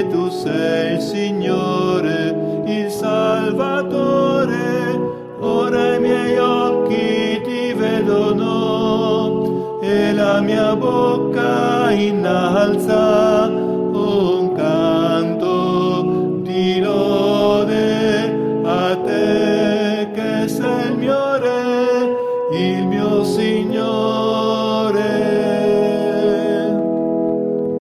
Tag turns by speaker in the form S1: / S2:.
S1: tu sei il Signore, il Salvatore. Ora i miei occhi ti vedono e la mia bocca innalza un canto di lode a te che sei il mio Re, il mio Signore.